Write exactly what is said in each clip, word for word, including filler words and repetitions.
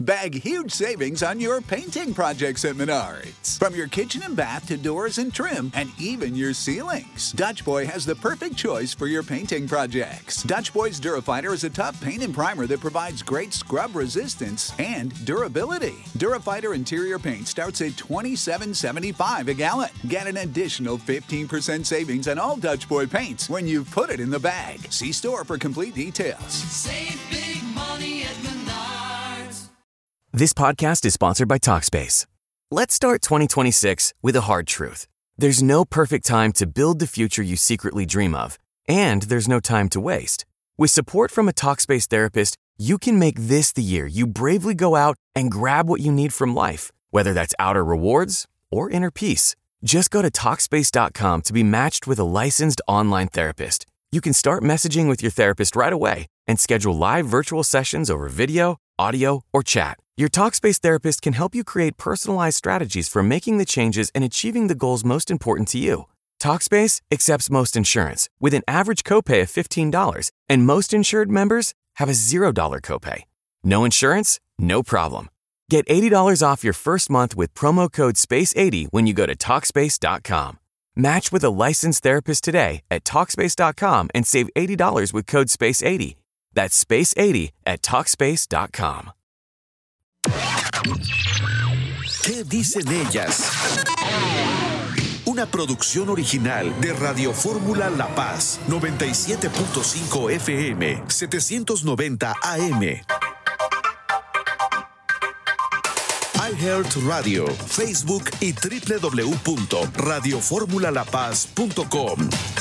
Bag huge savings on your painting projects at Menards. From your kitchen and bath to doors and trim, and even your ceilings. Dutch Boy has the perfect choice for your painting projects. Dutch Boy's Durafighter is a tough paint and primer that provides great scrub resistance and durability. Durafighter interior paint starts at twenty-seven seventy-five a gallon. Get an additional fifteen percent savings on all Dutch Boy paints when you put it in the bag. See store for complete details. Save big money at Menards. This podcast is sponsored by Talkspace. Let's start twenty twenty-six with a hard truth. There's no perfect time to build the future you secretly dream of, and there's no time to waste. With support from a Talkspace therapist, you can make this the year you bravely go out and grab what you need from life, whether that's outer rewards or inner peace. Just go to Talkspace dot com to be matched with a licensed online therapist. You can start messaging with your therapist right away and schedule live virtual sessions over video, audio, or chat. Your Talkspace therapist can help you create personalized strategies for making the changes and achieving the goals most important to you. Talkspace accepts most insurance with an average copay of fifteen dollars, and most insured members have a zero dollars copay. No insurance? No problem. Get eighty dollars off your first month with promo code space eighty when you go to Talkspace dot com. Match with a licensed therapist today at Talkspace dot com and save eighty dollars with code space eighty. That's space eighty at Talkspace dot com. ¿Qué dicen ellas? Una producción original de Radio Fórmula La Paz, noventa y siete punto cinco F M, setecientos noventa A M. iHeart Radio, Facebook y doble u doble u doble u punto radio fórmula la paz punto com.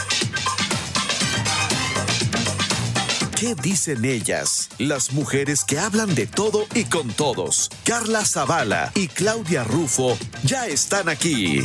¿Qué dicen ellas? Las mujeres que hablan de todo y con todos. Carla Zavala y Claudia Rufo ya están aquí.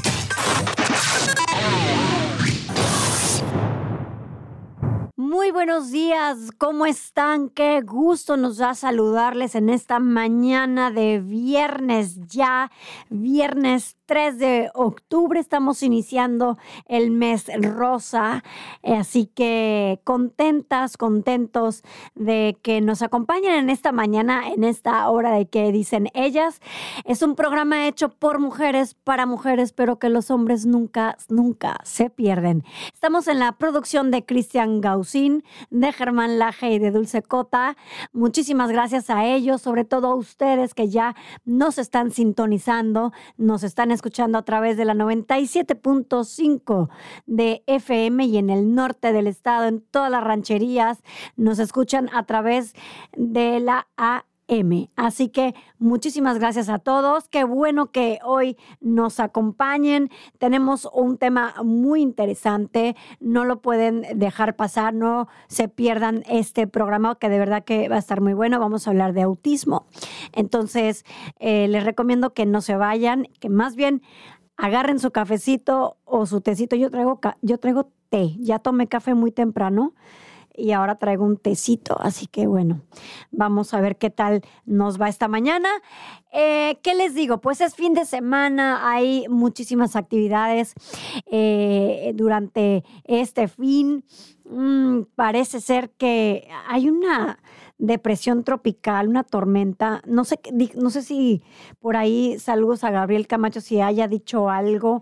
Muy buenos días, ¿cómo están? Qué gusto nos da saludarles en esta mañana de viernes ya, viernes tres de octubre. Estamos iniciando el mes rosa, así que contentas, contentos de que nos acompañen en esta mañana, en esta hora de ¿Qué dicen ellas? Es un programa hecho por mujeres, para mujeres, pero que los hombres nunca, nunca se pierden. Estamos en la producción de Cristian Gausín, de Germán Laje y de Dulce Cota. Muchísimas gracias a ellos, sobre todo a ustedes que ya nos están sintonizando, nos están escuchando a través de la noventa y siete punto cinco de F M y en el norte del estado, en todas las rancherías, nos escuchan a través de la A M. Así que muchísimas gracias a todos. Qué bueno que hoy nos acompañen. Tenemos un tema muy interesante. No lo pueden dejar pasar. No se pierdan este programa que de verdad que va a estar muy bueno. Vamos a hablar de autismo. Entonces, eh, les recomiendo que no se vayan, que más bien agarren su cafecito o su tecito. Yo traigo, yo traigo té. Ya tomé café muy temprano y ahora traigo un tecito, así que bueno, vamos a ver qué tal nos va esta mañana. Eh, ¿Qué les digo? Pues es fin de semana, hay muchísimas actividades eh, durante este fin. Mm, parece ser que hay una depresión tropical, una tormenta. No sé, no sé si por ahí, saludos a Gabriel Camacho, si haya dicho algo.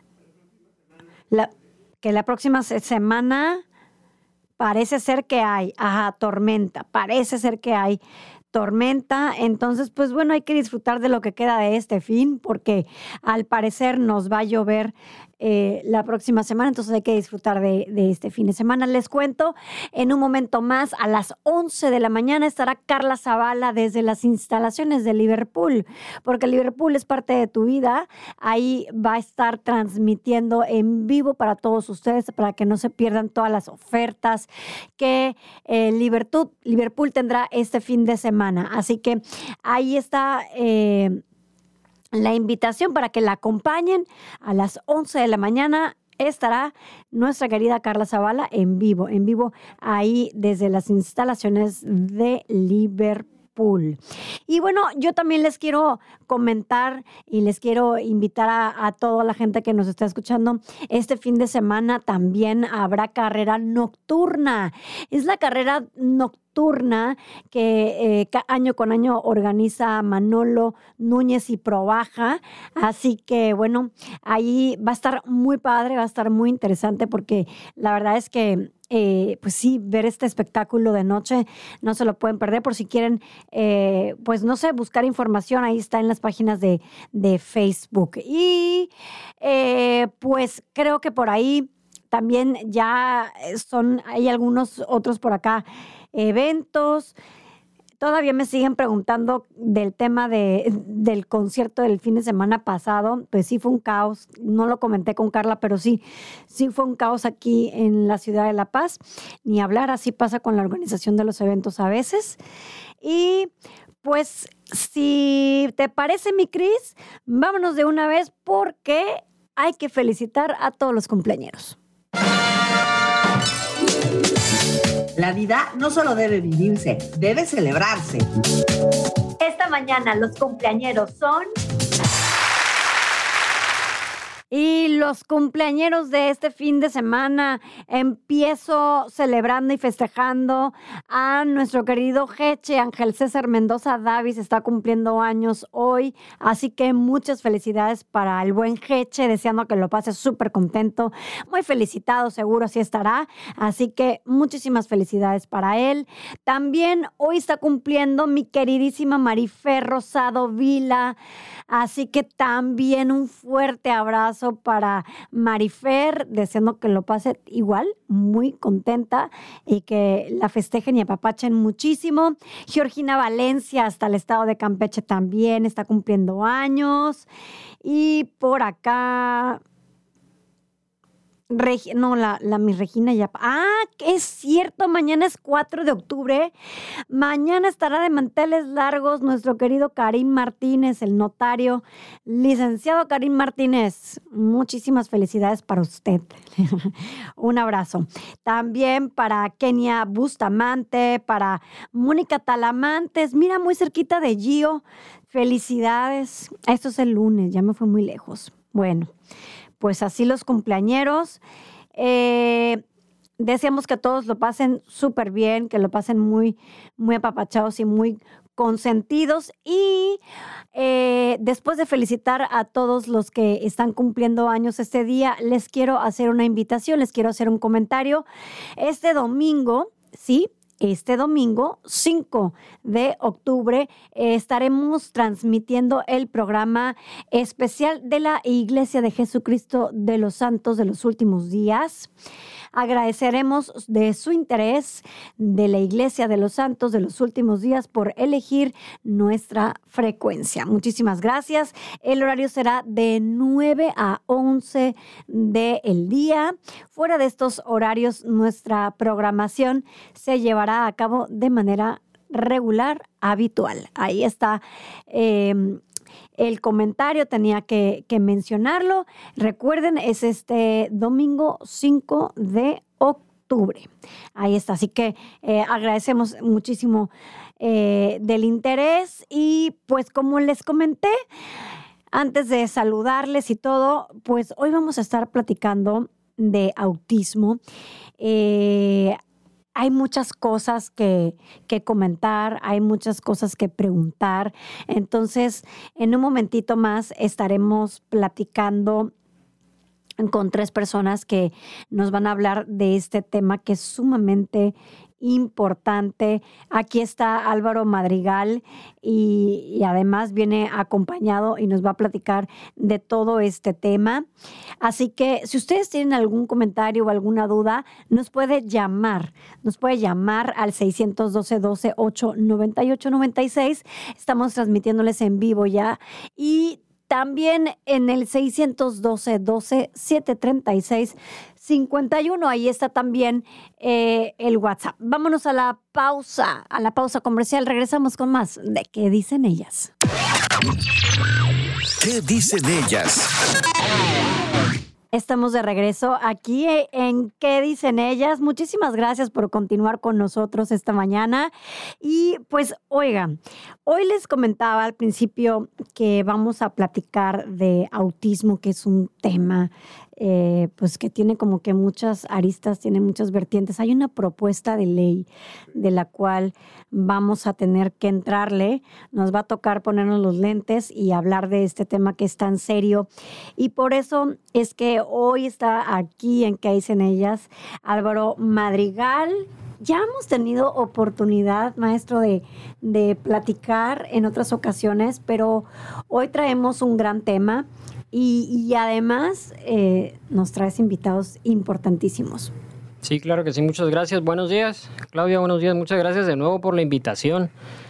La, que la próxima semana parece ser que hay, ajá, tormenta, parece ser que hay tormenta. Entonces, pues bueno, hay que disfrutar de lo que queda de este fin, porque al parecer nos va a llover eh, la próxima semana, entonces hay que disfrutar de, de este fin de semana. Les cuento, en un momento más, a las once de la mañana estará Carla Zavala desde las instalaciones de Liverpool, porque Liverpool es parte de tu vida. Ahí va a estar transmitiendo en vivo para todos ustedes, para que no se pierdan todas las ofertas que eh, Liverpool, Liverpool tendrá este fin de semana. Así que ahí está eh, la invitación para que la acompañen. A las once de la mañana estará nuestra querida Carla Zavala en vivo, en vivo ahí desde las instalaciones de Liverpool. Y bueno, yo también les quiero comentar y les quiero invitar a, a toda la gente que nos está escuchando. Este fin de semana también habrá carrera nocturna. Es la carrera nocturna nocturna que eh, año con año organiza Manolo Núñez y Probaja. Así que, bueno, ahí va a estar muy padre, va a estar muy interesante porque la verdad es que Eh, pues sí, ver este espectáculo de noche no se lo pueden perder. Por si quieren, eh, pues no sé, buscar información, ahí está en las páginas de, de Facebook. Y eh, pues creo que por ahí también ya son, hay algunos otros por acá eventos. Todavía me siguen preguntando del tema de, del concierto del fin de semana pasado. Pues sí fue un caos. No lo comenté con Carla, pero sí, sí fue un caos aquí en la ciudad de La Paz. Ni hablar, así pasa con la organización de los eventos a veces. Y pues, si te parece, mi Cris, vámonos de una vez porque hay que felicitar a todos los cumpleañeros. La vida no solo debe vivirse, debe celebrarse. Esta mañana los cumpleañeros son... Y los cumpleañeros de este fin de semana, empiezo celebrando y festejando a nuestro querido Jeche, Ángel César Mendoza Davis, está cumpliendo años hoy, así que muchas felicidades para el buen Jeche, deseando que lo pase súper contento, muy felicitado, seguro así estará, así que muchísimas felicidades para él. También hoy está cumpliendo mi queridísima Marifer Rosado Vila, así que también un fuerte abrazo para Marifer, deseando que lo pase igual, muy contenta y que la festejen y apapachen muchísimo. Georgina Valencia, hasta el estado de Campeche también, está cumpliendo años. Y por acá... Reg- no, la, la mi Regina ya... Ah, es cierto, mañana es cuatro de octubre. Mañana estará de manteles largos nuestro querido Karim Martínez, el notario. Licenciado Karim Martínez, muchísimas felicidades para usted. Un abrazo. También para Kenia Bustamante, para Mónica Talamantes, mira, muy cerquita de Gio. Felicidades. Esto es el lunes, ya me fue muy lejos. Bueno, pues así los cumpleañeros. Eh, deseamos que todos lo pasen súper bien, que lo pasen muy, muy apapachados y muy consentidos. Y eh, después de felicitar a todos los que están cumpliendo años este día, les quiero hacer una invitación, les quiero hacer un comentario. Este domingo, sí, Este domingo, cinco de octubre, eh, estaremos transmitiendo el programa especial de la Iglesia de Jesucristo de los Santos de los Últimos Días. Agradeceremos de su interés de la Iglesia de los Santos de los Últimos Días por elegir nuestra frecuencia. Muchísimas gracias. El horario será de nueve a once del día. Fuera de estos horarios, nuestra programación se llevará a cabo de manera regular, habitual. Ahí está eh, el comentario, tenía que, que mencionarlo. Recuerden, es este domingo cinco de octubre. Ahí está, así que eh, agradecemos muchísimo eh, del interés y pues como les comenté, antes de saludarles y todo, pues hoy vamos a estar platicando de autismo. Eh, Hay muchas cosas que, que comentar, hay muchas cosas que preguntar. Entonces, en un momentito más estaremos platicando con tres personas que nos van a hablar de este tema que es sumamente importante. Aquí está Álvaro Madrigal y, y además viene acompañado y nos va a platicar de todo este tema. Así que si ustedes tienen algún comentario o alguna duda, nos puede llamar. Nos puede llamar al seis uno dos, doce, ocho, nueve ocho, nueve seis. Estamos transmitiéndoles en vivo ya. Y también en el seis uno dos, doce, siete tres seis, cinco uno. Ahí está también eh, el WhatsApp. Vámonos a la pausa, a la pausa comercial. Regresamos con más de ¿Qué dicen ellas? ¿Qué dicen ellas? Estamos de regreso aquí en ¿Qué dicen ellas? Muchísimas gracias por continuar con nosotros esta mañana. Y pues, oigan, hoy les comentaba al principio que vamos a platicar de autismo, que es un tema eh, pues que tiene como que muchas aristas, tiene muchas vertientes. Hay una propuesta de ley de la cual vamos a tener que entrarle. Nos va a tocar ponernos los lentes y hablar de este tema que es tan serio. Y por eso es que hoy está aquí en ¿Qué dicen ellas? Álvaro Madrigal. Ya hemos tenido oportunidad, maestro, de, de platicar en otras ocasiones, pero hoy traemos un gran tema y, y además eh, nos traes invitados importantísimos. Sí, claro que sí. Muchas gracias. Buenos días, Claudia. Buenos días. Muchas gracias de nuevo por la invitación.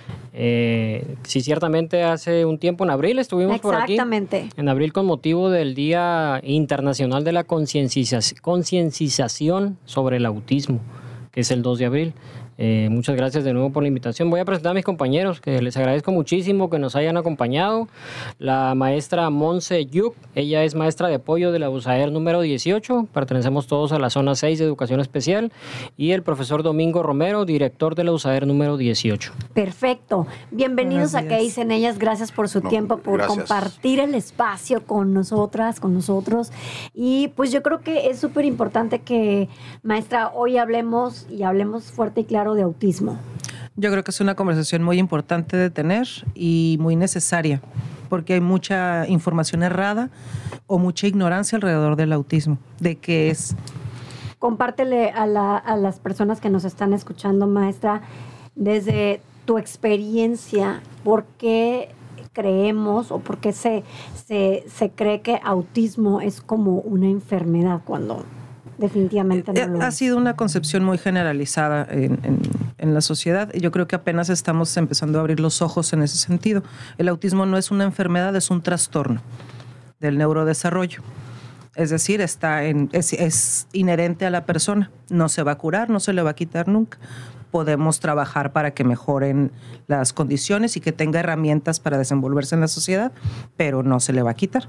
Eh, sí, ciertamente hace un tiempo, en abril, estuvimos por aquí. Exactamente. En abril, con motivo del Día Internacional de la Concienciación Concienciación sobre el Autismo, que es el dos de abril. Eh, muchas gracias de nuevo por la invitación. Voy a presentar a mis compañeros, que les agradezco muchísimo que nos hayan acompañado. La maestra Monse Yuk, ella es maestra de apoyo de la USAER número dieciocho, pertenecemos todos a la zona seis de Educación Especial, y el profesor Domingo Romero, director de la USAER número dieciocho. Perfecto. Bienvenidos Buenos a ¿Qué días. dicen ellas? Gracias por su No, tiempo, por gracias. compartir el espacio con nosotras, con nosotros. Y pues yo creo que es súper importante que, maestra, hoy hablemos y hablemos fuerte y claro de autismo. Yo creo que es una conversación muy importante de tener y muy necesaria, porque hay mucha información errada o mucha ignorancia alrededor del autismo, de qué es. Compártele a, la, a las personas que nos están escuchando, maestra, desde tu experiencia, ¿por qué creemos o por qué se, se, se cree que autismo es como una enfermedad cuando definitivamente no lo Ha es? sido una concepción muy generalizada en, en, en la sociedad y yo creo que apenas estamos empezando a abrir los ojos en ese sentido. El autismo no es una enfermedad, es un trastorno del neurodesarrollo. Es decir, está en, es, es inherente a la persona. No se va a curar, no se le va a quitar nunca. Podemos trabajar para que mejoren las condiciones y que tenga herramientas para desenvolverse en la sociedad, pero no se le va a quitar.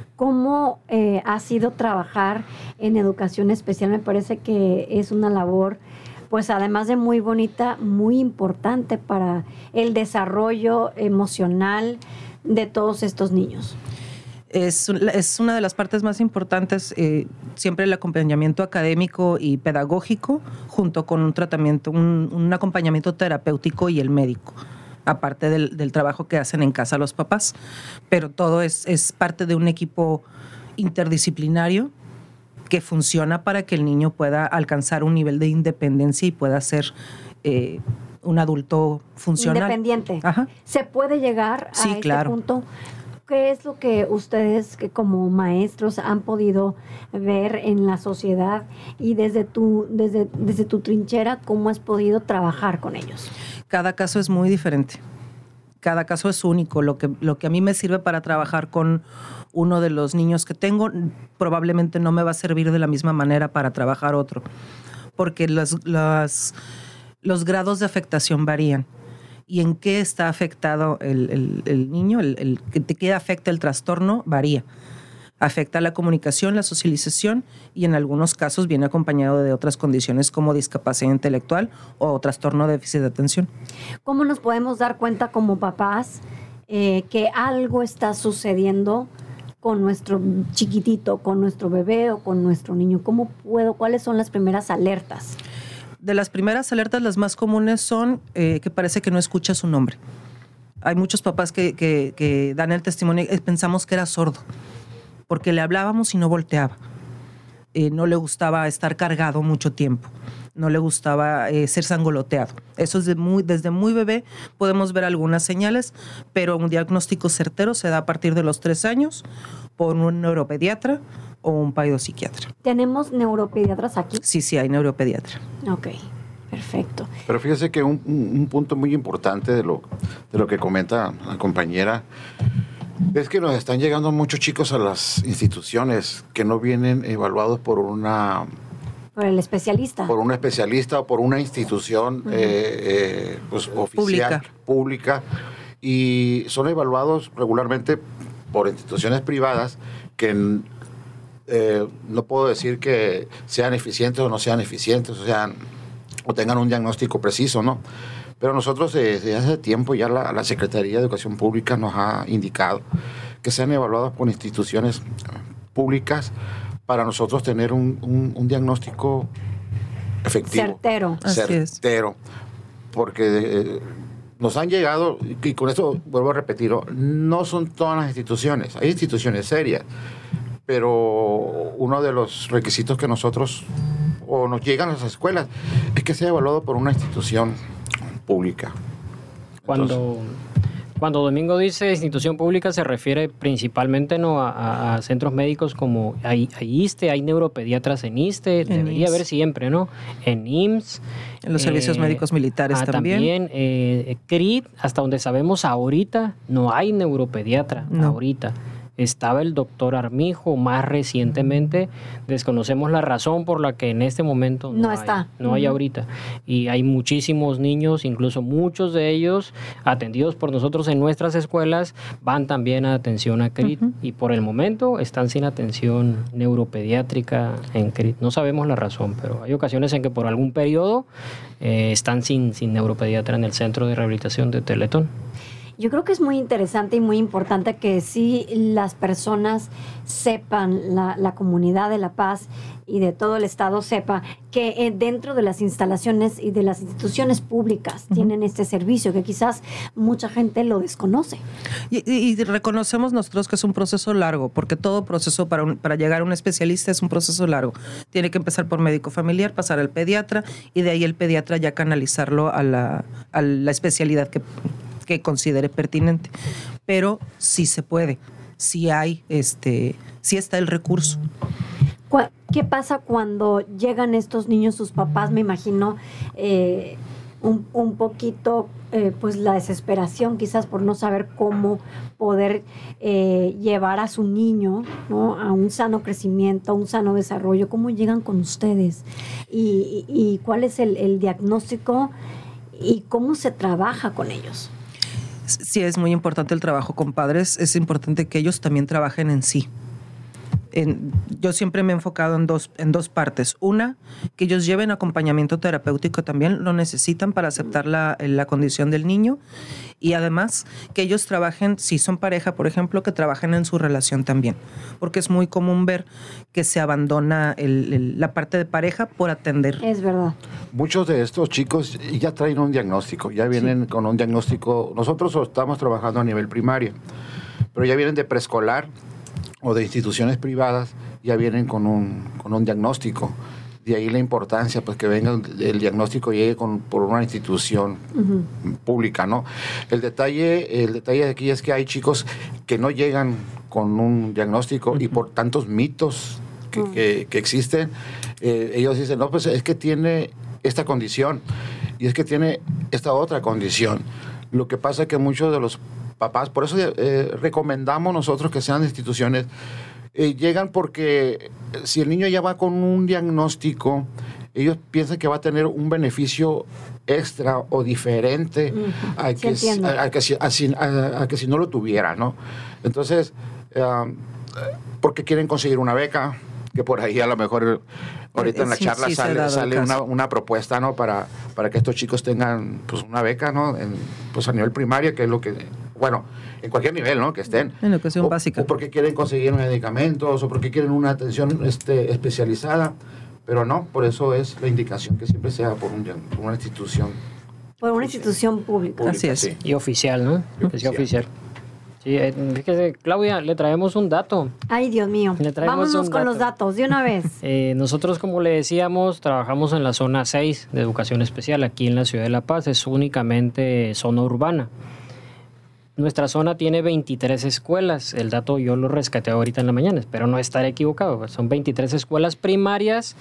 ¿Cómo eh, ha sido trabajar en educación especial? Me parece que es una labor, pues además de muy bonita, muy importante para el desarrollo emocional de todos estos niños. Es, es una de las partes más importantes, eh, siempre el acompañamiento académico y pedagógico, junto con un tratamiento, un, un acompañamiento terapéutico y el médico, aparte del, del trabajo que hacen en casa los papás. Pero todo es, es parte de un equipo interdisciplinario que funciona para que el niño pueda alcanzar un nivel de independencia y pueda ser eh, un adulto funcional. Independiente. Ajá. ¿Se puede llegar a Sí, este claro. punto? ¿Qué es lo que ustedes que como maestros han podido ver en la sociedad y desde tu, desde, desde tu trinchera, cómo has podido trabajar con ellos? Cada caso es muy diferente. Cada caso es único. Lo que, lo que a mí me sirve para trabajar con uno de los niños que tengo, probablemente no me va a servir de la misma manera para trabajar otro, porque las, las, los grados de afectación varían. Y en qué está afectado el, el, el niño, el, el, de qué afecta el trastorno, varía. Afecta la comunicación, la socialización y en algunos casos viene acompañado de otras condiciones como discapacidad intelectual o trastorno de déficit de atención. ¿Cómo nos podemos dar cuenta como papás eh, que algo está sucediendo con nuestro chiquitito, con nuestro bebé o con nuestro niño? ¿Cómo puedo? ¿Cuáles son las primeras alertas? De las primeras alertas, las más comunes son eh, que parece que no escucha su nombre. Hay muchos papás que, que, que dan el testimonio, eh, pensamos que era sordo, porque le hablábamos y no volteaba. Eh, no le gustaba estar cargado mucho tiempo, no le gustaba eh, ser sangoloteado. Eso es de muy, desde muy bebé podemos ver algunas señales, pero un diagnóstico certero se da a partir de los tres años por un neuropediatra o un paidopsiquiatra. ¿Tenemos neuropediatras aquí? Sí, sí, hay neuropediatra. Ok, perfecto. Pero fíjese que un, un, un punto muy importante de lo, de lo que comenta la compañera es que nos están llegando muchos chicos a las instituciones que no vienen evaluados por una... Por el especialista. Por un especialista o por una institución uh-huh. eh, eh, pues, oficial, pública. pública, y son evaluados regularmente por instituciones privadas que eh, no puedo decir que sean eficientes o no sean eficientes, o sea, o tengan un diagnóstico preciso, ¿no? Pero nosotros desde hace tiempo ya la, la Secretaría de Educación Pública nos ha indicado que sean evaluados por instituciones públicas para nosotros tener un, un, un diagnóstico efectivo. Certero. Certero. Porque eh, nos han llegado, y con esto vuelvo a repetirlo, no son todas las instituciones, hay instituciones serias, pero uno de los requisitos que nosotros, o nos llegan a las escuelas, es que sea evaluado por una institución pública. Cuando, Entonces, cuando Domingo dice institución pública, se refiere principalmente no a, a- a centros médicos como hay, hay ISSSTE, hay neuropediatras en ISSSTE, En debería I M S S. haber siempre, ¿no? En I M S S. En los servicios médicos militares ah, también. También, eh, C R I T, hasta donde sabemos ahorita, no hay neuropediatra, No. ahorita. Estaba el doctor Armijo más recientemente. Desconocemos la razón por la que en este momento no, No hay, está. No hay Ujú. ahorita. Y hay muchísimos niños, incluso muchos de ellos atendidos por nosotros en nuestras escuelas, van también a atención a C R I T. Y por el momento están sin atención neuropediátrica en C R I T. No sabemos la razón, pero hay ocasiones en que por algún periodo eh, están sin, sin neuropediatra en el centro de rehabilitación de Teletón. Yo creo que es muy interesante y muy importante que sí las personas sepan, la, la comunidad de La Paz y de todo el estado sepa que eh, dentro de las instalaciones y de las instituciones públicas tienen este servicio que quizás mucha gente lo desconoce. Y, y- y reconocemos nosotros que es un proceso largo, porque todo proceso para, un- para llegar a un especialista es un proceso largo. Tiene que empezar por médico familiar, pasar al pediatra y de ahí el pediatra ya canalizarlo a la, a la especialidad que, que considere pertinente. Pero sí se puede, sí hay, este, sí está el recurso. Cu- ¿Qué pasa cuando llegan estos niños, sus papás, me imagino, eh, un, un poquito, eh, pues la desesperación quizás por no saber cómo poder eh, llevar a su niño, ¿no?, a un sano crecimiento, a un sano desarrollo? ¿Cómo llegan con ustedes? ¿Y, y- y cuál es el, el diagnóstico y cómo se trabaja con ellos? Sí, es muy importante el trabajo con padres, es importante que ellos también trabajen en sí. En- yo siempre me he enfocado en dos, en dos partes. Una, que ellos lleven acompañamiento terapéutico también, lo necesitan para aceptar la, la condición del niño. Y además, que ellos trabajen, si son pareja, por ejemplo, que trabajen en su relación también. Porque es muy común ver que se abandona el- el- la parte de pareja por atender. Es verdad. muchos de estos chicos ya traen un diagnóstico, ya vienen con un diagnóstico. Nosotros estamos trabajando a nivel primario, pero ya vienen de preescolar o de instituciones privadas, ya vienen con un, con un diagnóstico. De ahí la importancia, pues que venga el diagnóstico llegue con, por una institución pública, ¿no? El detalle, el detalle de aquí es que hay chicos que no llegan con un diagnóstico y por tantos mitos que, que- que existen, eh, ellos dicen, no, pues es que tiene esta condición y es que tiene esta otra condición. Lo que pasa es que muchos de los papás, por eso eh, recomendamos nosotros que sean instituciones, eh, llegan porque si el niño ya va con un diagnóstico, ellos piensan que va a tener un beneficio extra o diferente a, Sí, que, si- entiendo. a, a que si, a si- a- a que si no lo tuviera, ¿no? Entonces, eh, porque quieren conseguir una beca, que por ahí a lo mejor ahorita en la Sí, charla sí se ha sale, dado el sale una, caso. una propuesta, ¿no? Para, para que estos chicos tengan pues una beca, ¿no? En, pues a nivel primario, que es lo que, bueno, en cualquier nivel, ¿no? Que estén. En educación o, básica. O porque quieren conseguir medicamentos, o porque quieren una atención este, especializada, pero no, por eso es la indicación que siempre sea por, un, por una institución Por una institución pública. pública. Así es. Sí. Y oficial, ¿no? Que sea Oficial. oficial. Sí, eh, fíjese, Claudia, le traemos un dato. Ay, Dios mío. Le traemos Vámonos un con dato. los datos de una vez. Eh, nosotros, como le decíamos, trabajamos en la zona seis de educación especial aquí en la ciudad de La Paz. Es únicamente zona urbana. Nuestra zona tiene veintitrés escuelas. El dato yo lo rescaté ahorita en la mañana, espero no estar equivocado. Son veintitrés escuelas primarias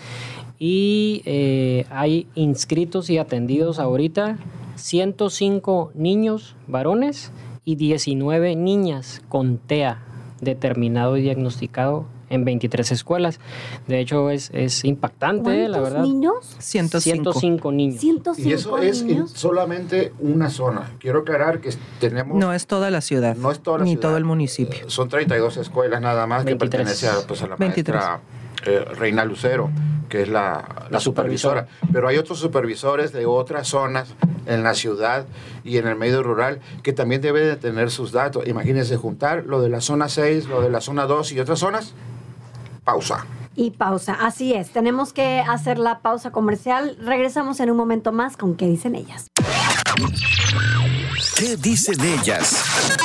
y eh, hay inscritos y atendidos ahorita ciento cinco niños varones y diecinueve niñas con T E A determinado y diagnosticado en veintitrés escuelas. De hecho, es, es impactante, la verdad. ¿Cuántos niños? ciento cinco. ciento cinco niños. ciento cinco Y eso es en niños. solamente una zona. Quiero aclarar que tenemos... No es toda la ciudad, No es toda la ni ciudad. todo el municipio. Eh, Son treinta y dos escuelas nada más veintitrés. que pertenecen a, pues, a la veintitrés. maestra eh, Reina Lucero, que es la, la, La supervisora. supervisora. Pero hay otros supervisores de otras zonas en la ciudad y en el medio rural que también deben de tener sus datos. Imagínense juntar lo de la zona seis, lo de la zona dos y otras zonas. Pausa. Y pausa. Así es. Tenemos que hacer la pausa comercial. Regresamos en un momento más con ¿Qué dicen ellas? ¿Qué dicen ellas?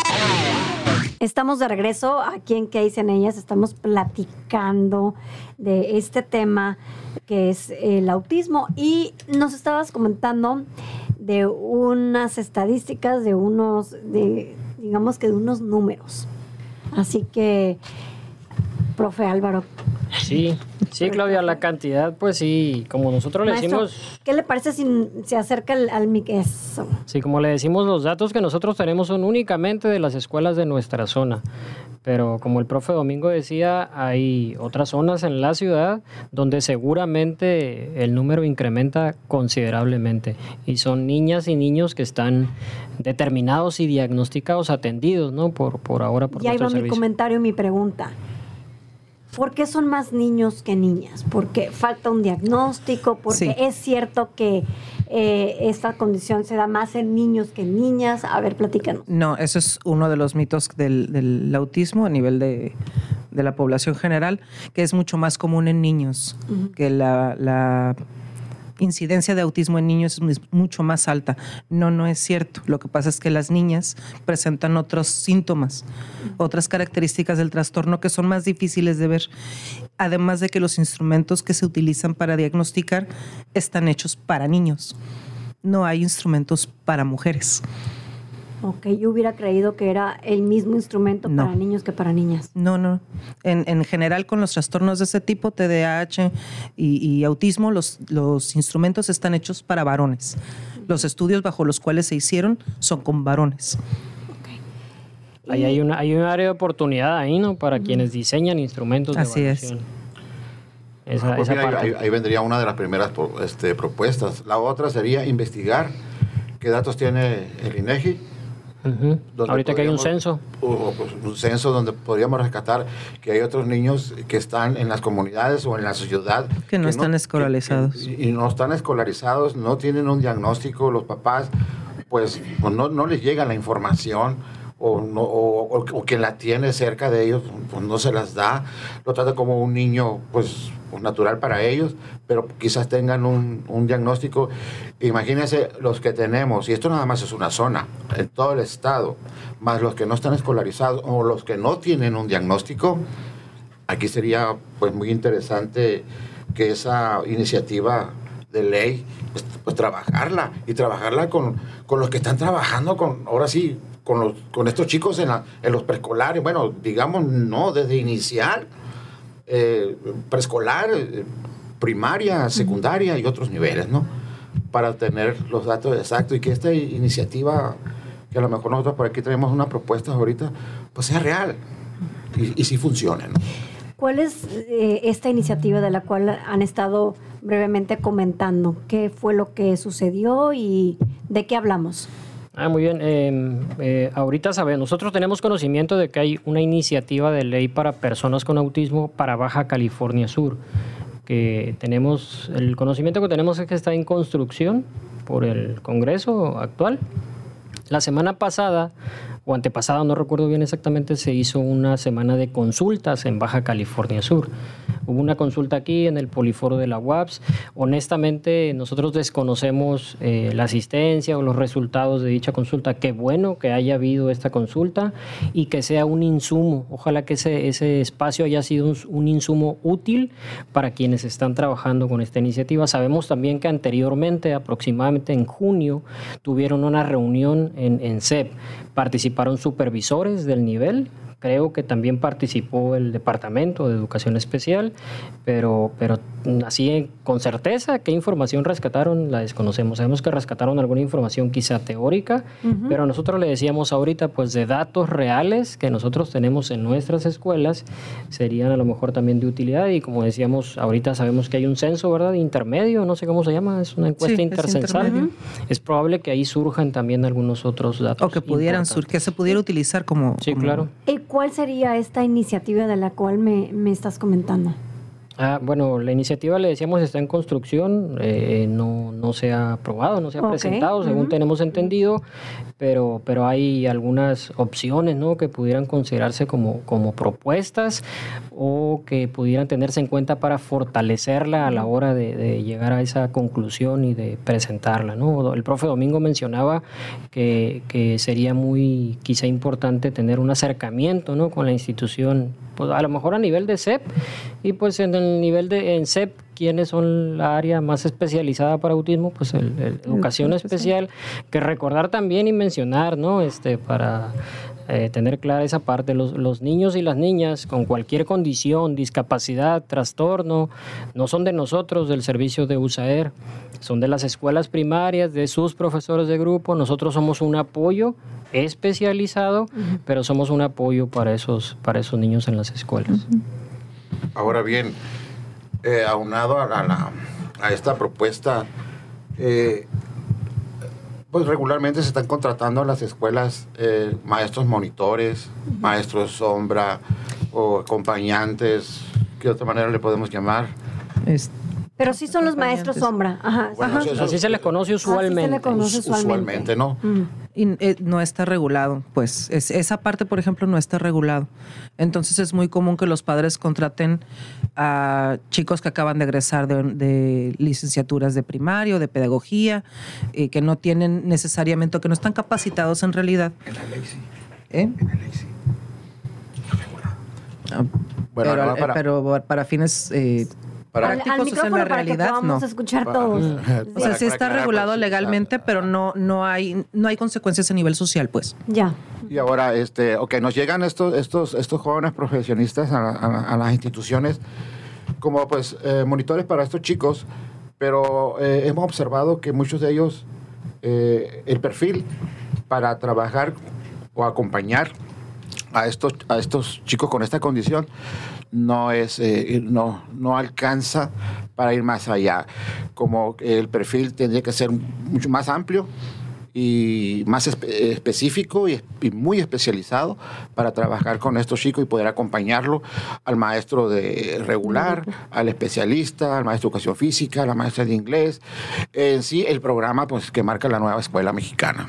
Estamos de regreso aquí en ¿Qué dicen ellas? Estamos platicando de este tema que es el autismo y nos estabas comentando de unas estadísticas, de unos, de, digamos que de unos números. Así que, profe Álvaro. Sí, sí, Claudia, la cantidad, pues sí, como nosotros le Maestro, decimos... ¿qué le parece si se acerca al, al mic? Eso. Sí, como le decimos, los datos que nosotros tenemos son únicamente de las escuelas de nuestra zona. Pero como el profe Domingo decía, hay otras zonas en la ciudad donde seguramente el número incrementa considerablemente. Y son niñas y niños que están determinados y diagnosticados, atendidos, ¿no? Por, por ahora, por Y ahí nuestro va mi servicio. comentario y mi pregunta. ¿Por qué son más niños que niñas? ¿Porque falta un diagnóstico? ¿Porque Sí. es cierto que eh, esta condición se da más en niños que en niñas? A ver, platícanos. No, eso es uno de los mitos del, del autismo a nivel de, de la población general, que es mucho más común en niños, uh-huh. que la, la incidencia de autismo en niños es mucho más alta. No, no es cierto. Lo que pasa es que las niñas presentan otros síntomas, otras características del trastorno que son más difíciles de ver. Además de que los instrumentos que se utilizan para diagnosticar están hechos para niños. No hay instrumentos para mujeres. Ok, yo hubiera creído que era el mismo instrumento No. para niños que para niñas. No, no. En, en general, con los trastornos de ese tipo, T D A H y, y autismo, los, los instrumentos están hechos para varones. Los estudios bajo los cuales se hicieron son con varones. Okay. Ahí hay, una, hay un área de oportunidad ahí, ¿no? Para uh-huh. quienes diseñan instrumentos de Así evaluación. es. Esa, Pues esa mira, parte. ahí, ahí vendría una de las primeras este, propuestas. La otra sería investigar qué datos tiene el INEGI. Uh-huh. Ahorita que hay un censo. O, pues, un censo donde podríamos rescatar que hay otros niños que están en las comunidades o en la ciudad. Que no que están no, escolarizados. Que, que, y no están escolarizados, no tienen un diagnóstico, los papás, pues, pues no, no les llega la información. O, no, o, o, o quien la tiene cerca de ellos, pues no se las da, lo trata como un niño pues, pues natural para ellos, pero quizás tengan un, un diagnóstico. Imagínense los que tenemos, y esto nada más es una zona, en todo el estado, más los que no están escolarizados o los que no tienen un diagnóstico. Aquí sería pues muy interesante que esa iniciativa de ley, pues, pues trabajarla, y trabajarla con, con los que están trabajando, con ahora sí, Con, los, con estos chicos en, la, en los preescolares, bueno, digamos, no, desde inicial, eh, preescolar, eh, primaria, secundaria y otros niveles, ¿no? Para tener los datos exactos y que esta iniciativa, que a lo mejor nosotros por aquí traemos una propuesta ahorita, pues sea real y, y sí funcione, ¿no? ¿Cuál es eh, esta iniciativa de la cual han estado brevemente comentando? ¿Qué fue lo que sucedió y de qué hablamos? Ah, muy bien. Eh, eh, ahorita sabemos, nosotros tenemos conocimiento de que hay una iniciativa de ley para personas con autismo para Baja California Sur. Que tenemos, el conocimiento que tenemos es que está en construcción por el Congreso actual. La semana pasada, o antepasada, no recuerdo bien exactamente, se hizo una semana de consultas en Baja California Sur. Hubo una consulta aquí en el Poliforo de la U A P S. Honestamente, nosotros desconocemos eh, la asistencia o los resultados de dicha consulta. Qué bueno que haya habido esta consulta y que sea un insumo. Ojalá que ese, ese espacio haya sido un, un insumo útil para quienes están trabajando con esta iniciativa. Sabemos también que anteriormente, aproximadamente en junio, tuvieron una reunión en, en C E P. Participaron supervisores del nivel, creo que también participó el Departamento de Educación Especial, pero, pero así con certeza qué información rescataron la desconocemos. Sabemos que rescataron alguna información quizá teórica, uh-huh. pero nosotros le decíamos ahorita, pues de datos reales que nosotros tenemos en nuestras escuelas, serían a lo mejor también de utilidad. Y como decíamos, ahorita sabemos que hay un censo, ¿verdad? Intermedio, no sé cómo se llama, es una encuesta sí, intercensal. Es, uh-huh. es probable que ahí surjan también algunos otros datos. O que pudieran sur- que se pudiera utilizar como... Sí, como... claro. ¿Y cuál sería esta iniciativa de la cual me, me estás comentando? Ah, bueno, la iniciativa, le decíamos, está en construcción, eh, no, no se ha aprobado, no se ha okay. presentado, según uh-huh. tenemos entendido, pero, pero hay algunas opciones, ¿no?, que pudieran considerarse como, como propuestas o que pudieran tenerse en cuenta para fortalecerla a la hora de, de llegar a esa conclusión y de presentarla, ¿no? El profe Domingo mencionaba que, que sería muy quizá importante tener un acercamiento, ¿no?, con la institución, pues a lo mejor a nivel de C E P, y pues en el nivel de en C E P, ¿quiénes son la área más especializada para autismo? Pues el, el educación especial, que recordar también y mencionar, ¿no?, este, para eh, tener clara esa parte, los, los niños y las niñas con cualquier condición, discapacidad, trastorno, no son de nosotros, del servicio de USAER, son de las escuelas primarias, de sus profesores de grupo. Nosotros somos un apoyo especializado, uh-huh. pero somos un apoyo para esos, para esos niños en las escuelas. Uh-huh. Ahora bien, eh, aunado a, la, a esta propuesta, eh, pues regularmente se están contratando en las escuelas eh, maestros monitores, uh-huh. maestros sombra o acompañantes, ¿qué otra manera le podemos llamar? Es, Pero sí son los maestros sombra. Ajá. Bueno, Ajá. Eso, así se les conoce usualmente. Así se le conoce usualmente. usualmente, ¿no? Mm. Y eh, no está regulado, pues es, esa parte, por ejemplo, no está regulado. Entonces es muy común que los padres contraten a chicos que acaban de egresar de, de licenciaturas de primario, de pedagogía, eh, que no tienen necesariamente, que no están capacitados en realidad. En la ley sí. ¿Eh? En la ley sí. Ah, bueno, pero, para, pero para fines... Eh, Para, prácticos, al, al o sea, en la realidad para que no. escuchar todos. O sea, sí está regulado legalmente, pero no, no hay, no hay consecuencias a nivel social, pues. Ya. Y ahora, este, okay, nos llegan estos, estos, estos jóvenes profesionistas a, a, a las instituciones como, pues, eh, monitores para estos chicos, pero eh, hemos observado que muchos de ellos, eh, el perfil para trabajar o acompañar a estos, a estos chicos con esta condición no es eh, no, no alcanza para ir más allá. Como el perfil tendría que ser mucho más amplio y más espe- específico y, y muy especializado para trabajar con estos chicos y poder acompañarlo al maestro de regular, uh-huh. al especialista, al maestro de educación física, a la maestra de inglés. En sí, el programa, pues, que marca la nueva escuela mexicana.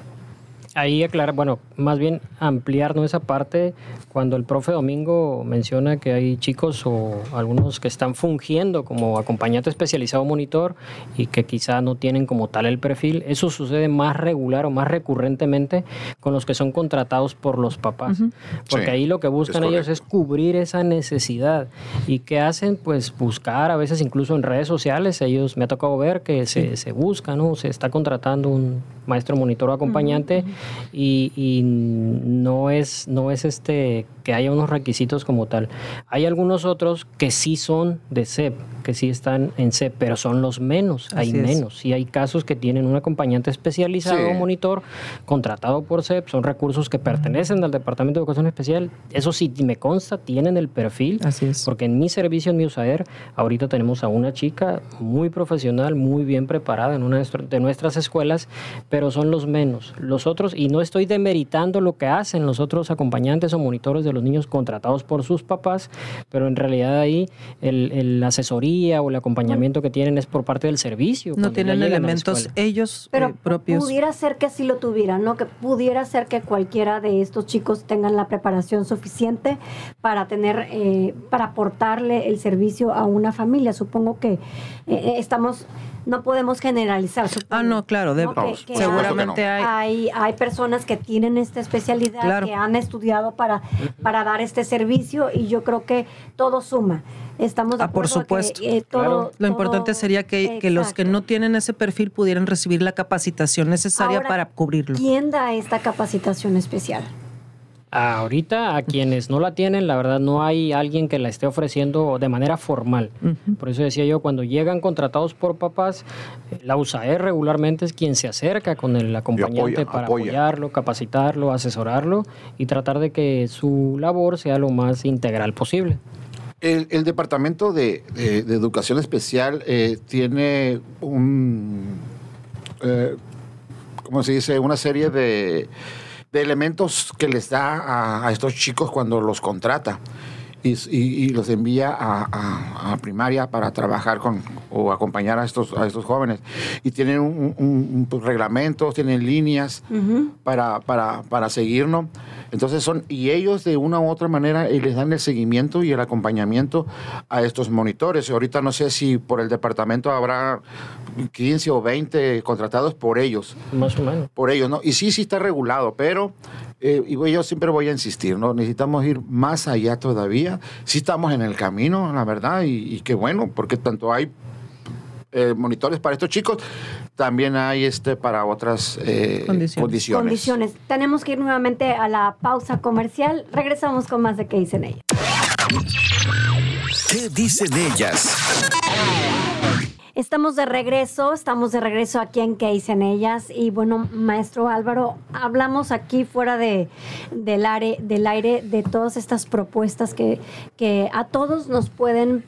Ahí aclarar, bueno, más bien ampliar, ¿no?, esa parte cuando el profe Domingo menciona que hay chicos o algunos que están fungiendo como acompañante especializado monitor y que quizá no tienen como tal el perfil. Eso sucede más regular o más recurrentemente con los que son contratados por los papás. Uh-huh. Porque sí, ahí lo que buscan es ellos es cubrir esa necesidad. ¿Y qué hacen? Pues buscar, a veces incluso en redes sociales, ellos, me ha tocado ver que se, sí. se busca, ¿no? Se está contratando un maestro monitor o acompañante. Uh-huh. Y, y no es no es este que haya unos requisitos como tal. Hay algunos otros que sí son de C E P, que sí están en C E P, pero son los menos, Así hay es. menos. Y hay casos que tienen un acompañante especializado o sí. monitor contratado por C E P, son recursos que pertenecen al Departamento de Educación Especial. Eso sí me consta, tienen el perfil. Así es. Porque en mi servicio, en mi USAER, ahorita tenemos a una chica muy profesional, muy bien preparada en una de nuestras escuelas, pero son los menos. Los otros, y no estoy demeritando lo que hacen los otros acompañantes o monitores de los niños contratados por sus papás, pero en realidad ahí el, el, la asesoría o el acompañamiento que tienen es por parte del servicio. No tienen elementos ellos pero eh, propios. Pudiera ser que sí lo tuvieran, ¿no? Que pudiera ser que cualquiera de estos chicos tengan la preparación suficiente para tener, eh, para aportarle el servicio a una familia. Supongo que eh, estamos... No podemos generalizar. Supongo, ah, no, claro. De, ¿no? que, que seguramente hay, hay... Hay personas que tienen esta especialidad, claro. que han estudiado para, para dar este servicio y yo creo que todo suma. Estamos de ah, por supuesto. Que, eh, todo, claro. Lo todo, importante sería que, que los que no tienen ese perfil pudieran recibir la capacitación necesaria Ahora, para cubrirlo. ¿Quién da esta capacitación especial? Ahorita a quienes no la tienen, la verdad no hay alguien que la esté ofreciendo de manera formal. Uh-huh. Por eso decía yo, cuando llegan contratados por papás, la U S A E regularmente es quien se acerca con el acompañante apoya, para apoya. apoyarlo, capacitarlo, asesorarlo y tratar de que su labor sea lo más integral posible. El, el Departamento de, de, de Educación Especial eh, tiene un, eh, ¿cómo se dice? Una serie de... de elementos que les da a, a estos chicos cuando los contrata y, y, y los envía a, a, a primaria para trabajar con o acompañar a estos, a estos jóvenes. Y tienen un, un, un reglamentos, tienen líneas uh-huh. para, para, para seguirnos. Entonces son, y ellos de una u otra manera les dan el seguimiento y el acompañamiento a estos monitores. Y ahorita no sé si por el departamento habrá quince o veinte contratados por ellos. Más o menos. Por ellos, ¿no? Y sí, sí está regulado, pero eh, y yo siempre voy a insistir, ¿no? Necesitamos ir más allá todavía. Sí estamos en el camino, la verdad, y, y qué bueno, porque tanto hay eh, monitores para estos chicos, también hay este para otras eh, condiciones. condiciones. Condiciones. Tenemos que ir nuevamente a la pausa comercial. Regresamos con más de ¿Qué dicen ellas? ¿Qué dicen ellas? Estamos de regreso, estamos de regreso aquí en ¿Qué dicen ellas? Y bueno, maestro Álvaro, hablamos aquí fuera de, del, aire, del aire de todas estas propuestas que, que a todos nos pueden...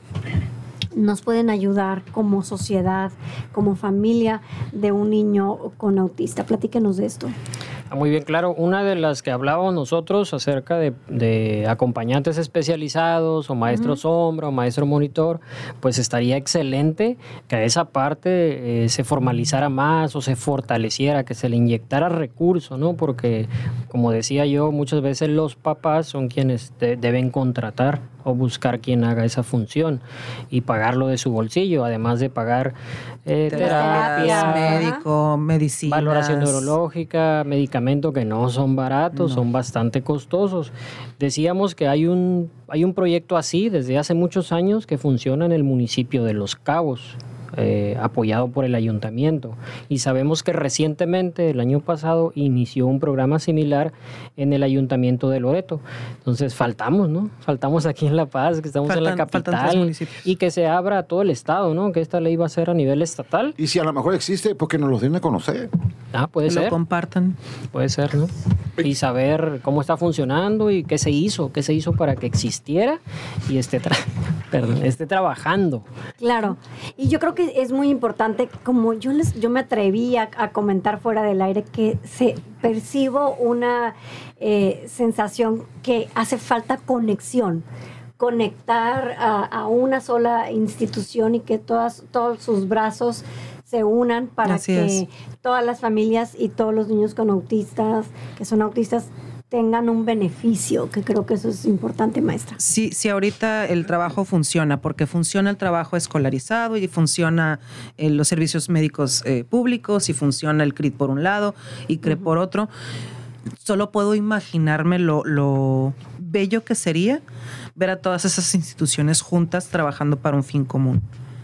nos pueden ayudar como sociedad, como familia de un niño con autista. Platíquenos de esto. Muy bien, claro. Una de las que hablábamos nosotros acerca de, de acompañantes especializados o maestros uh-huh. sombra o maestro monitor, pues estaría excelente que a esa parte eh, se formalizara más o se fortaleciera, que se le inyectara recursos, ¿no? Porque, como decía yo, muchas veces los papás son quienes de, deben contratar o buscar quien haga esa función y pagarlo de su bolsillo, además de pagar eh, terapias, médico, medicinas, valoración neurológica, medicamentos que no son baratos, no. son bastante costosos. Decíamos que hay un, hay un proyecto así desde hace muchos años que funciona en el municipio de Los Cabos. Eh, apoyado por el ayuntamiento, y sabemos que recientemente, el año pasado, inició un programa similar en el ayuntamiento de Loreto. Entonces faltamos, ¿no? Faltamos aquí en La Paz, que estamos faltan, en la capital, y que se abra a todo el estado, ¿no? Que esta ley va a ser a nivel estatal. Y si a lo mejor existe, pues que nos los den a conocer. Ah, puede que ser. Lo compartan. Puede ser, ¿no? Y saber cómo está funcionando y qué se hizo, qué se hizo para que existiera y esté, tra- perdón, esté trabajando. Claro. Y yo creo que es muy importante, como yo les, yo me atreví a, a comentar fuera del aire, que se percibo una eh, sensación que hace falta conexión. Conectar a, a una sola institución y que todas, todos sus brazos se unan para Así que es. todas las familias y todos los niños con autistas, que son autistas, tengan un beneficio, que creo que eso es importante, maestra. Sí, sí, ahorita el trabajo funciona, porque funciona el trabajo escolarizado y funciona eh, los servicios médicos eh, públicos y funciona el C R I T por un lado y C R E uh-huh. por otro. Solo puedo imaginarme lo, lo bello que sería ver a todas esas instituciones juntas trabajando para un fin común.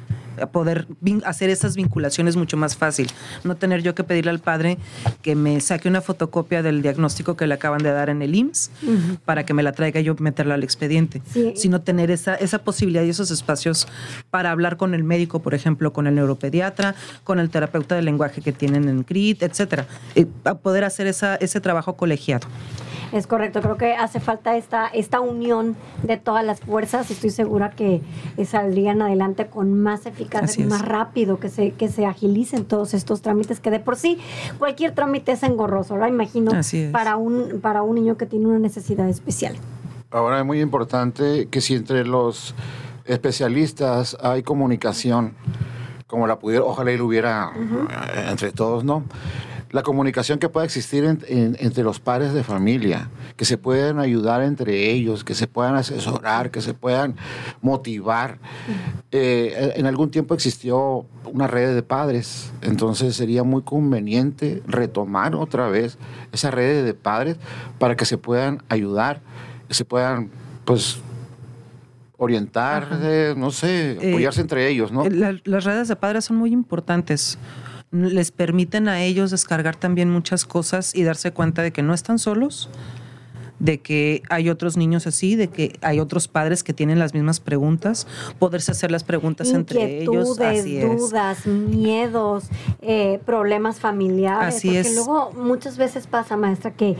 Poder hacer esas vinculaciones mucho más fácil. No tener yo que pedirle al padre que me saque una fotocopia del diagnóstico que le acaban de dar en el I M S S uh-huh. para que me la traiga y yo meterla al expediente. Sí. Sino tener esa, esa posibilidad y esos espacios para hablar con el médico, por ejemplo, con el neuropediatra, con el terapeuta de lenguaje que tienen en C R I T, etcétera. Y a poder hacer esa, ese trabajo colegiado. Es correcto, creo que hace falta esta, esta unión de todas las fuerzas y estoy segura que saldrían adelante con más eficacia y más rápido, que se, que se agilicen todos estos trámites, que de por sí cualquier trámite es engorroso, ¿verdad? Imagino, para un, para un niño que tiene una necesidad especial. Ahora es muy importante que si entre los especialistas hay comunicación, como la pudiera, ojalá y lo hubiera uh-huh. entre todos, ¿no? La comunicación que pueda existir en, en, entre los padres de familia, que se puedan ayudar entre ellos, que se puedan asesorar, que se puedan motivar. Eh, en algún tiempo existió una red de padres, entonces sería muy conveniente retomar otra vez esa red de padres para que se puedan ayudar, se puedan, pues, orientar, eh, no sé, apoyarse eh, entre ellos, ¿no? La, las redes de padres son muy importantes. Les permiten a ellos descargar también muchas cosas y darse cuenta de que no están solos, de que hay otros niños así, de que hay otros padres que tienen las mismas preguntas, poderse hacer las preguntas entre ellos. Así es. Dudas, miedos, eh, problemas familiares. Así porque es. luego muchas veces pasa, maestra, que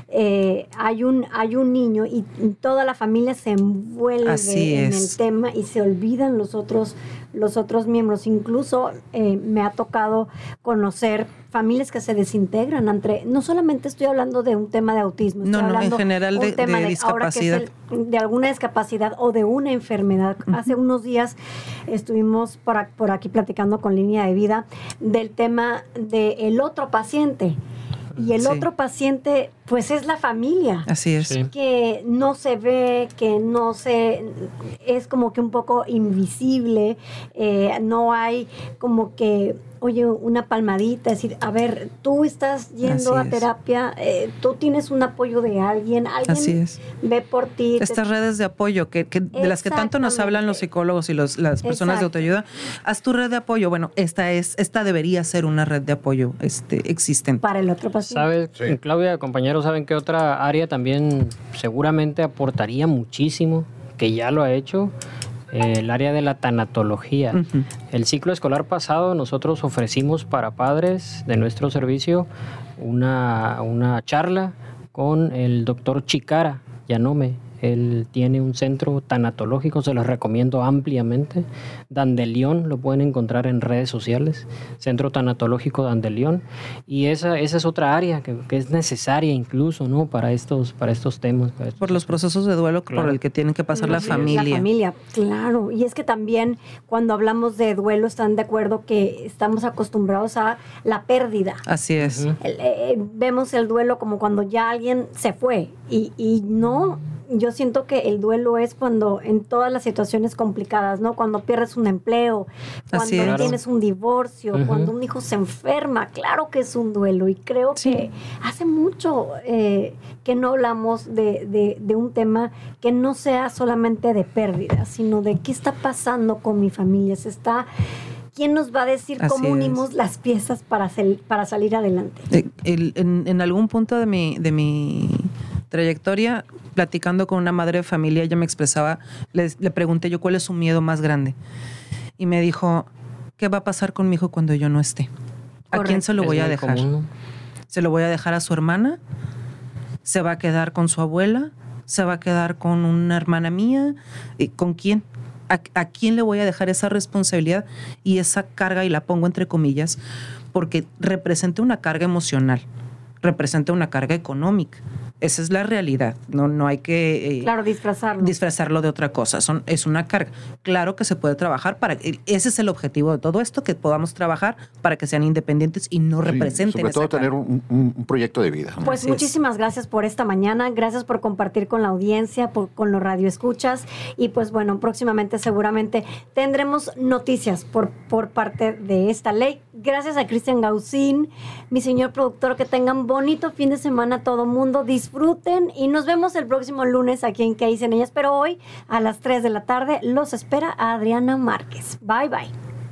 eh, hay un hay un niño y toda la familia se envuelve Así en es. el tema y se olvidan los otros los otros miembros. Incluso eh, me ha tocado conocer familias que se desintegran entre, no solamente estoy hablando de un tema de autismo, estoy No, no, en hablando general un de- tema de ahora que es discapacidad. el- de alguna discapacidad o de una enfermedad. Uh-huh. Hace unos días estuvimos por, a, por aquí platicando con Línea de Vida del tema del otro paciente. Y el Sí. otro paciente, pues es la familia. Así es. Sí. Que no se ve, que no se... Es como que un poco invisible. Eh, no hay como que... Oye, una palmadita, decir, a ver, tú estás yendo Así a es. terapia, eh, tú tienes un apoyo de alguien, alguien Así es. ve por ti. te- Estas redes de apoyo que, que de las que tanto nos hablan los psicólogos y los, las personas Exacto. de autoayuda, haz tu red de apoyo. Bueno, esta es, esta debería ser una red de apoyo este, existente. Para el otro paciente. ¿Sabes, Claudia, compañeros, saben que otra área también seguramente aportaría muchísimo, que ya lo ha hecho? Eh, el área de la tanatología. Ujú. El ciclo escolar pasado nosotros ofrecimos para padres de nuestro servicio una, una charla con el doctor Chicara Yanome. Él tiene un centro tanatológico, se los recomiendo ampliamente. Dandelión, lo pueden encontrar en redes sociales. Centro Tanatológico Dandelión. Y esa, esa es otra área que, que es necesaria incluso, ¿no? Para estos, para estos temas. Para estos Por los procesos de duelo Claro. por el que tienen que pasar la Así es, familia. La familia, claro. Y es que también cuando hablamos de duelo están de acuerdo que estamos acostumbrados a la pérdida. Así es. Ujú. El- eh, vemos el duelo como cuando ya alguien se fue y, y no, yo siento que el duelo es cuando en todas las situaciones complicadas, ¿no? Cuando pierdes un empleo, cuando Así es. tienes un divorcio, Ujú. cuando un hijo se enferma, claro que es un duelo y creo Sí. que hace mucho eh, que no hablamos de, de, de un tema que no sea solamente de pérdida, sino de qué está pasando con mi familia, se está... ¿Quién nos va a decir Así cómo es. unimos las piezas para, sal- para salir adelante? Eh, el- en, en algún punto de mi, de mi trayectoria, platicando con una madre de familia, ella me expresaba, les- le pregunté yo cuál es su miedo más grande. Y me dijo, ¿qué va a pasar con mi hijo cuando yo no esté? ¿A quién se lo Es voy a muy dejar? común, ¿no? ¿Se lo voy a dejar a su hermana? ¿Se va a quedar con su abuela? ¿Se va a quedar con una hermana mía? ¿Y ¿Con quién? ¿A, a quién le voy a dejar esa responsabilidad y esa carga? Y la pongo entre comillas, porque representa una carga emocional, representa una carga económica. Esa es la realidad. No, no hay que... eh, Claro, disfrazarlo. disfrazarlo de otra cosa. Son, es una carga. Claro que se puede trabajar para... Ese es el objetivo de todo esto, que podamos trabajar para que sean independientes y no Sí, representen sobre esa todo carga. tener un, un- un proyecto de vida, ¿no? Pues Así es. muchísimas gracias por esta mañana, gracias por compartir con la audiencia, por, con los radioescuchas y pues bueno, próximamente seguramente tendremos noticias por, por parte de esta ley. Gracias a Cristian Gaucín, mi señor productor, que tengan bonito fin de semana todo mundo, disfruten y nos vemos el próximo lunes aquí en ¿Qué dicen ellas? Pero hoy a las tres de la tarde los espera Adriana Márquez. Bye bye.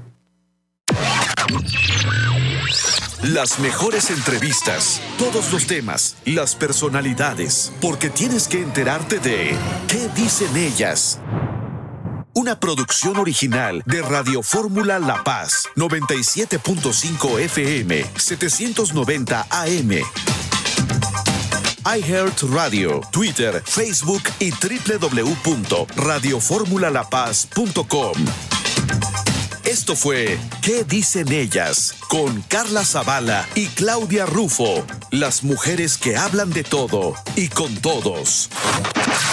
Las mejores entrevistas, todos los temas, las personalidades, porque tienes que enterarte de ¿Qué dicen ellas? Una producción original de Radio Fórmula La Paz, noventa y siete punto cinco F M, setecientos noventa A M. iHeartRadio, Twitter, Facebook y doble u doble u doble u punto radio fórmula la paz punto com. Esto fue ¿Qué dicen ellas? Con Carla Zavala y Claudia Rufo, las mujeres que hablan de todo y con todos.